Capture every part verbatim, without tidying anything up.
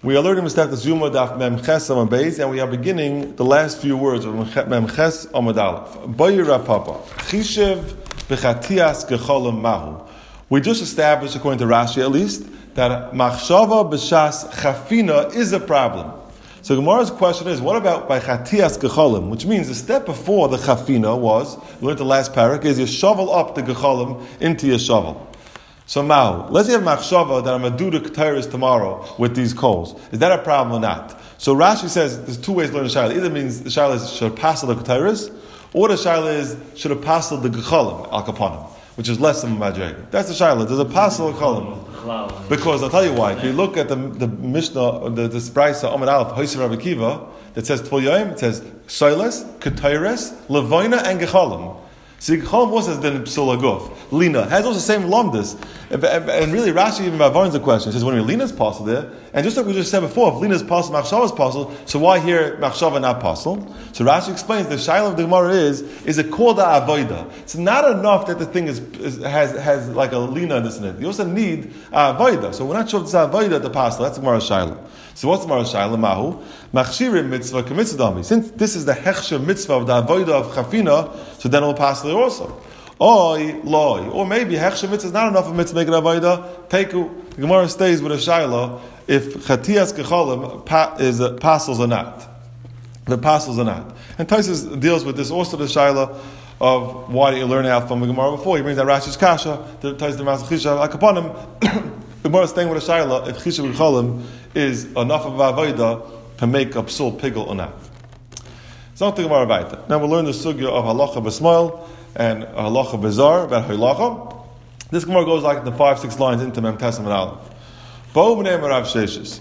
We are learning Mistaf Zuma Daf Mem Ches Amud Beis, and we are beginning the last few words of Mem Ches Amud Aleph. Bayira Papa Chishev B'Chatias Gecholim Mahu. We just established, according to Rashi at least, that Machshava B'Shas Chafina is a problem. So Gemara's question is, what about by Chatias Gecholim? Which means the step before the Chafina was, we learned the last parak, is you shovel up the Gecholim into your shovel. So now, let's say I have machshava that I'm going to do the ketairos tomorrow with these coals. Is that a problem or not? So Rashi says there's two ways to learn the shaila. Either means the shaila is should pass the ketairos, or the shaila is should have passed the gecholim al kapanim, which is less than a madrega. That's the shaila. There's a pass the gecholim because I'll tell you why. If you look at the the Mishnah, the the Spraisa Amud Aleph Hoyser Rabbi Kiva that says Tvul Yom, it says soiles, ketairos, levaina, and gecholim. See, Gecholim also says then Psula Guf. Lina has also the same lomdas. And really, Rashi even Bavarns the question. He says, when Lina's possible there, and just like we just said before, if Lina's possible, Machshava is possible, so why here Machshava not possible? So Rashi explains the Shaila of the Gemara is, is it called a Avoida? It's not enough that the thing is, is has has like a Lina in this in it. You also need a Avoida. So we're not sure if it's a Avoida the possible. That's the Gemara Shaila. So what's the Gemara Shaila? Mahu Machshirim mitzvah k'mitzvah. Since this is the Hechsher mitzvah of the Avoida of Chafina, so then it will pass there also. Oy, loy. Or maybe Hechsher mitzvah is not enough of mitzvah make an avodah. Teiku. The Gemara stays with a shaila if Chatias Gecholim pa, is uh, pasels or not. The pasels or not. And Taisus deals with this also the shaila of why do you learn out from the Gemara before. He brings that Rashi's kasha. The Taisus the Masach Chishav Akaponim. The Gemara is staying with a shaila if Chishav Gecholim is enough of avodah to make a psul pigel or not. It's not the Gemara about it. Now we'll learn the sugya of halacha b'smoil and halacha bizarre about halacha. This Gemara goes like the five, six lines into Mem Tes Amud Aleph. Bo b'nei Rav Sheshes.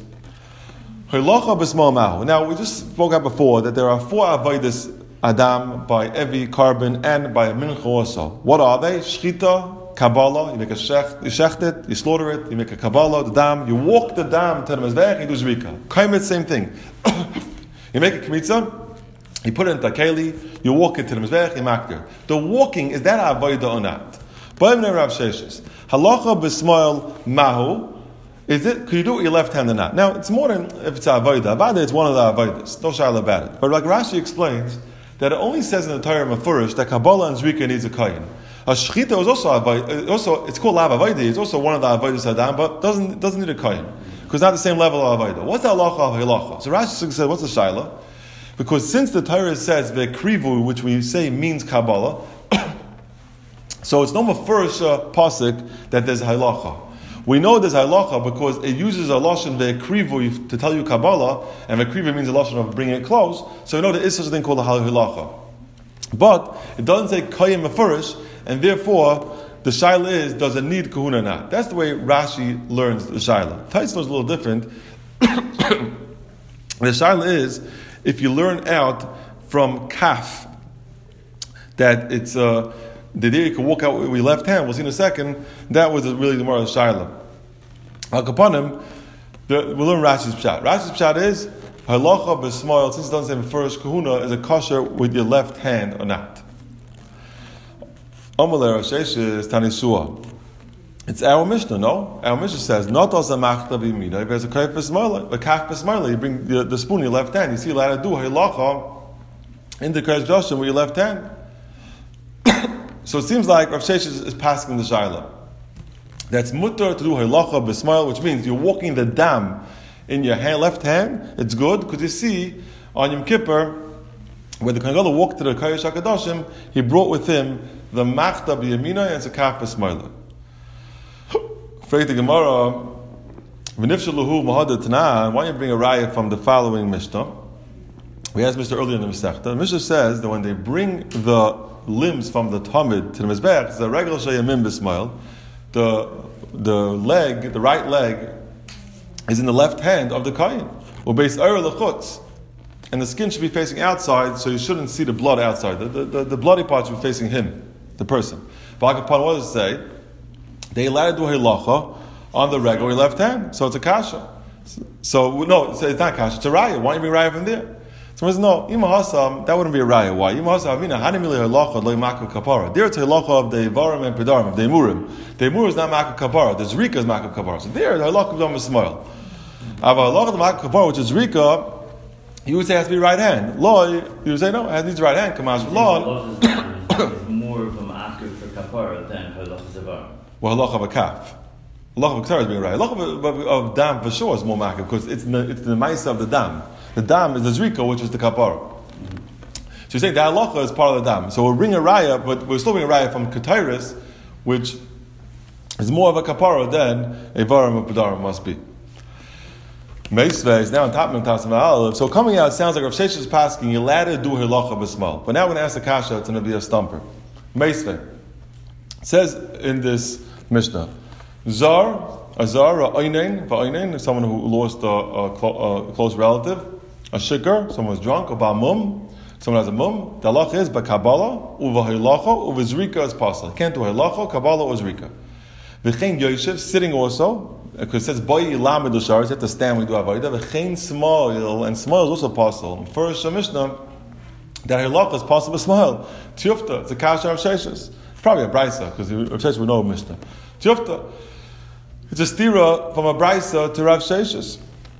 Halacha b'smoil mahu. Now we just spoke out before that there are four avodas adam by every carbon and by a mincha also. What are they? Shchita, Kabbalah. You make a shecht, you shecht it, you slaughter it. You make a Kabbalah, the dam. You walk the dam to the mezvech. You do zrika. Kaimet, same thing. You make a kmitza. You put it into a keli, you walk it to the mizbech, you makdir. The walking, is that avodah or not? Ba'im Rav Sheshes. Halacha b'smoil mahu. Is it, could you do it with your left hand or not? Now, it's more than if it's avodah. Avodah, it's one of the avodas. No shayla about it. But like Rashi explains, that it only says in the Torah Mefurish that Kabbalah and Zrika needs a kayin. A shchita is also avodah, also, it's called lav avodah, it's also one of the avodas adam, but doesn't, doesn't need a kayin. Because it's not the same level of avodah. What's the halacha of halacha? So Rashi said, what's the shayla? Because since the Torah says the krivu, which we say means Kabbalah, so it's no mefurish pasuk that there's halacha. We know there's halacha because it uses a lashon ve'krivu to tell you Kabbalah, and ve'krivu means a lashon of bringing it close. So we know there is such a thing called a halacha. But it doesn't say kayim mefurish, and therefore the shaila is, does it need kahuna or not? That's the way Rashi learns the shaila. Taisva is a little different. The shaila is, if you learn out from kaf that it's uh, the day you can walk out with your left hand, we'll see in a second, that was really the moral shaila. Al-Kapanim, we'll learn Rashi's pshat. Rashi's pshat is, halacha b'smoil, since it doesn't say first kahuna, is a kosher with your left hand or not. Amalei Rav Sheshes Tanisua. It's our Mishnah, no? Our Mishnah says, not as a machta b'yamina, if there's a kaf b'smoila, a kaf b'smoila, you bring the, the spoon in your left hand, you see allowed to do halacha in the Kodesh Joshua with your left hand. So it seems like Rav Sheshes is passing the shaila. That's mutter to do halacha b'smoil, which means you're walking the dam in your hand, left hand, it's good, because you see, on Yom Kippur, when the Kohen Gadol walked to the Kodesh HaKadoshim, he brought with him the machta b'yamina and it's a kaf b'smoila. Freit the Gemara, v'nifshaluhu mahad Tanan. Why don't you bring a raya from the following Mishnah? We asked Mister earlier in the Masechta. The Mishnah says that when they bring the limbs from the Tamid to the Mizbech, it's a regular shayamim b'smoil. The the leg, the right leg, is in the left hand of the kohen. Or based ora lechutz, and the skin should be facing outside, so you shouldn't see the blood outside. The the, the, the bloody part should be facing him, the person. But upon what does it say? They allowed to do halacha on the regular left hand, so it's a kasha. So no, it's not kasha. It's a raya. Why don't you bring raya from there? So says no, ima hasam, that wouldn't be a raya. Why? Ima hasam, amina hanimili halacha lo maku kapara. There it's halacha of the varim and pedarim of the emurim. The emur is not maku kapara. The zrika is maku kapara. So there the halacha is on the smile. Ava halacha the makar kapara, which is rika, you would say it has to be right hand. Law, you would say no, it needs right hand. Kamash law. Is more of a makar for kapara than halacha zavar. Well, halacha of a kaf. Halacha of a is being right. Halacha of, of, of dam for sure is more makar because it's the it's the ma'isa of the dam. The dam is the zrika, which is the kapara. Mm-hmm. So you say the halacha is part of the dam. So we'll bring a raya, but we're still bringing a raya from ketairis, which is more of a kapara than a varam of padarim must be. Meisveh is now on top of Tasim Aleph. So coming out, it sounds like Rav Sheshes is asking, you're allowed to do halacha b'smal. But now we're going to ask the kasha, it's going to be a stumper. Meisveh. It says in this Mishnah, Zar, a zar, a oinen, va'oinen, someone who lost a, a, a close relative, a shikar, someone who's drunk, a ba'mum, someone has a mum. The halacha is b'kabbalah, uva-halacha, uva-zrika is possible. You can't do halacha, kabbalah, or zrika. V'chein yoshev, sitting also, because it says boy ilamed l'sharis, you have to stand when you do avodah. V'chein smoil, and smoil is also possible. First Mishnah, that halacha is possible smoil. Tiyufta, it's a kasha of Sheshes. Probably a brisa, because Rav Sheshes would know Mishnah. Tiyufta, it's a stira from a brisa to Rav Sheshes.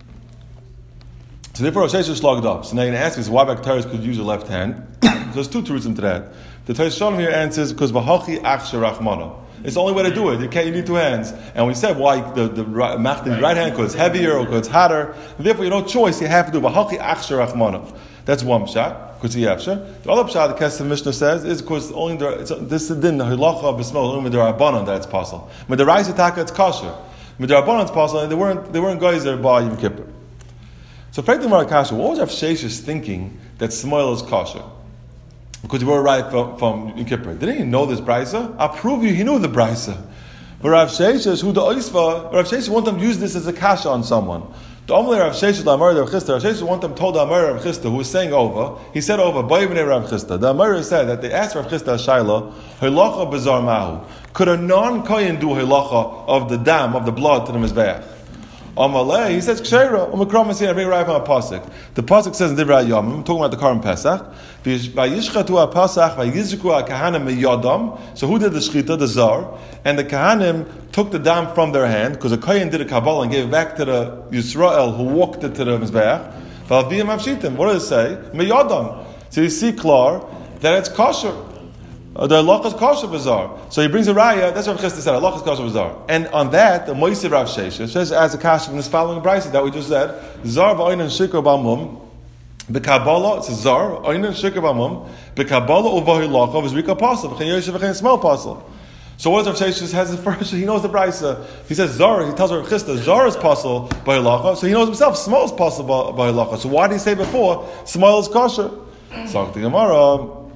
So therefore Rav Sheshes slogged up. So now you're going to ask me, so why Bacteris could use your left hand? So there's two truths into that. The Torah Shalom here answers, because v'hachi achshe rachmana. It's the only way to do it. You can't. You need two hands. And we said why the the right, the right hand because it's heavier or because it's hotter. And therefore, you have no choice. You have to do v'hachi achshe rachmana. That's one pshat because you have sure. The other pshat the Kesef Mishnah says is because only the, it's, this is din the halacha b'smol only with the rabbanon that it's possible. With the Raisa Taka it's kosher. With the rabbanon it's possible. And they weren't they weren't guys there by Yom Kippur. So frankly, Marakasha, what was Rav Sheshes thinking that smoil is kosher? Because he were right from, from Yom Kippur. Didn't he know this brisa? I'll prove you he knew the brisa. But Rav Sheshes, who the oisva, Rav Sheshes want them to use this as a kasha on someone. The Omle Rav Sheshes, the Amar Rav Chisda, Rav Sheshes want them told the Amar Rav Chisda, who was saying over, he said over, Bayibnei Rav Chisda. The Amar said that they asked Rav Chisda Shaila, Hilacha Bazar Mahu. Could a non-Kohen do hilacha of the dam, of the blood to the Mizbeach? Amalei, he says Ksheira. Umikram is here. I bring right from a pasuk. The pasuk says in Divrei Yomim, talking about the Karm Pesach. Vayishchatu Pesach, vayizku Kahanim miyadam. So who did the shchita? The Zar, and the Kahanim took the dam from their hand because a Kohen did a Kabbalah and gave it back to the Yisrael who walked it to the Mizbeach. V'aviyim avshitim. What does it say? Miyadam. So you see klar that it's kosher. Uh, the halacha is kosher b'zar. So he brings a raya. That's what Rav Chisda said. Halacha is kosher b'zar. And on that, the Moisei Rav Sheshes says as a kasha from this following brisa that we just said, zar v'oinen shikar b'amum b'kabbalah. It's a zar oinen shikar b'amum b'kabbalah uvahilacha v'zrika pasel v'chein yoshev v'chein smell pasel. So what does Rav Sheshes has the first? He knows the brisa. He says zar. He tells Rav Chisda zar is pasel by halacha. So he knows himself smell is pasel by halacha. So why did he say before smell is kosher? So the Gemara.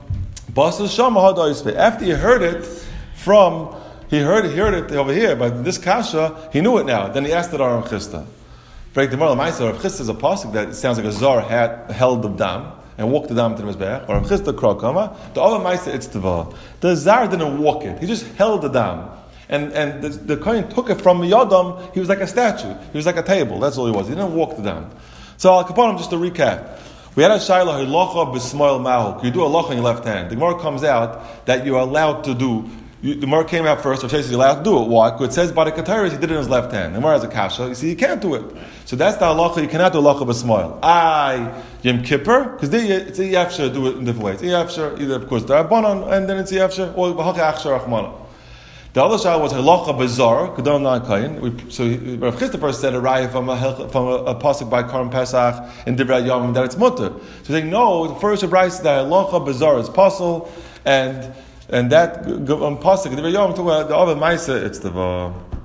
After he heard it from, he heard, he heard it over here, but this kasha, he knew it now. Then he asked it on Rav Chisda. Break the moral Ma'aser. Rav Chisda is a pasuk that sounds like a zar had held the dam and walked the dam to the mizbeach. Or Rav Chisda krokama. The other Ma'aser it's teva. The zar didn't walk it; he just held the dam. And and the, the kohen took it from Yadam. He was like a statue. He was like a table. That's all he was. He didn't walk the dam. So Al Kapanim, just to recap. We had a shayla hilacha b'smoil mahu. You do a lacha in your left hand. The Gemara comes out that you are allowed to do. You, the Gemara came out first. Rav Sheshes is allowed to do it. Why? Because it says by the Kataris he did it in his left hand. The Gemara has a kasha. You see, you can't do it. So that's the halacha. You cannot do halacha b'smoil. I Yom Kippur because it's a yafsher. Do it in different ways. A yafsher either of course the Rabbanon and then it's a yafsher or b'hachi achsher rachmana. The other shayla was halacha b'zar kedon non kain. So Rav Chisda first said a raya from a from a, a pasuk by Karm Pesach in Divrei Yomim that it's mutter. So they know the first brayso that halacha b'zar is possible, and and that on pasuk Divrei Yomim talking about the other ma'aser it's the.